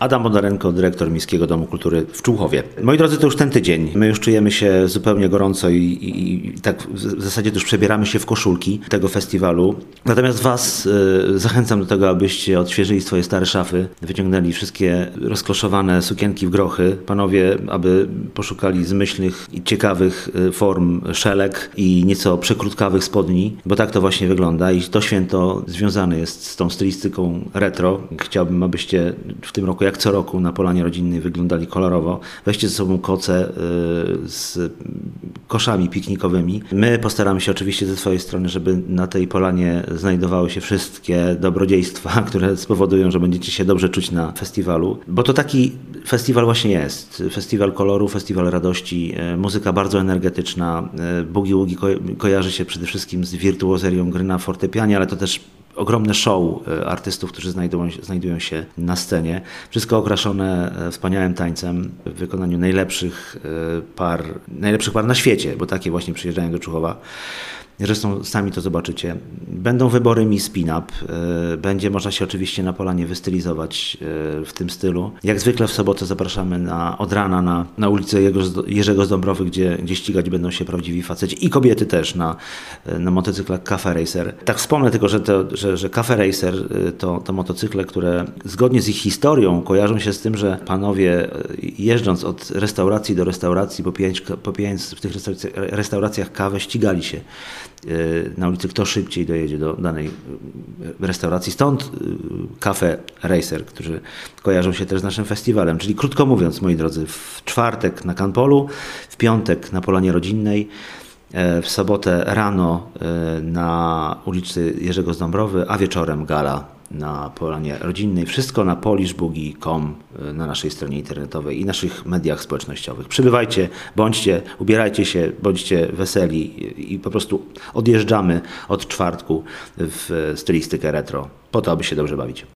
Adam Bondarenko, dyrektor Miejskiego Domu Kultury w Człuchowie. Moi drodzy, to już ten tydzień. My już czujemy się zupełnie gorąco i tak w zasadzie to już przebieramy się w koszulki tego festiwalu. Natomiast Was zachęcam do tego, abyście odświeżyli swoje stare szafy, wyciągnęli wszystkie rozkloszowane sukienki w grochy. Panowie, aby poszukali zmyślnych i ciekawych form szelek i nieco przekrótkawych spodni, bo tak to właśnie wygląda i to święto związane jest z tą stylistyką retro. Chciałbym, abyście w tym roku, jak co roku, na polanie rodzinnej wyglądali kolorowo. Weźcie ze sobą koce z koszami piknikowymi. My postaramy się oczywiście ze swojej strony, żeby na tej polanie znajdowały się wszystkie dobrodziejstwa, które spowodują, że będziecie się dobrze czuć na festiwalu, bo to taki festiwal właśnie jest. Festiwal koloru, festiwal radości, muzyka bardzo energetyczna. Boogie Woogie kojarzy się przede wszystkim z wirtuozerią gry na fortepianie, ale to też ogromne show artystów, którzy znajdują się na scenie. Wszystko okraszone wspaniałym tańcem w wykonaniu najlepszych par na świecie, bo takie właśnie przyjeżdżają do Człuchowa. Zresztą sami to zobaczycie. Będą wybory Miss Pin-Up. Będzie można się oczywiście na polanie wystylizować w tym stylu. Jak zwykle w sobotę zapraszamy od rana na ulicę Jerzego z Dąbrowy, gdzie ścigać będą się prawdziwi faceci i kobiety też na motocyklach Cafe Racer. Tak wspomnę tylko, że Cafe Racer to motocykle, które zgodnie z ich historią kojarzą się z tym, że panowie jeżdżąc od restauracji do restauracji, popijając w tych restauracjach kawę, ścigali się na ulicy, kto szybciej dojedzie do danej restauracji. Stąd Cafe Racer, którzy kojarzą się też z naszym festiwalem. Czyli krótko mówiąc, moi drodzy, w czwartek na Kanpolu, w piątek na polanie rodzinnej, w sobotę rano na ulicy Jerzego z Dąbrowy, a wieczorem gala na polanie rodzinnej. Wszystko na polishboogie.com, na naszej stronie internetowej i naszych mediach społecznościowych. Przybywajcie, ubierajcie się, bądźcie weseli i po prostu odjeżdżamy od czwartku w stylistykę retro, po to, aby się dobrze bawić.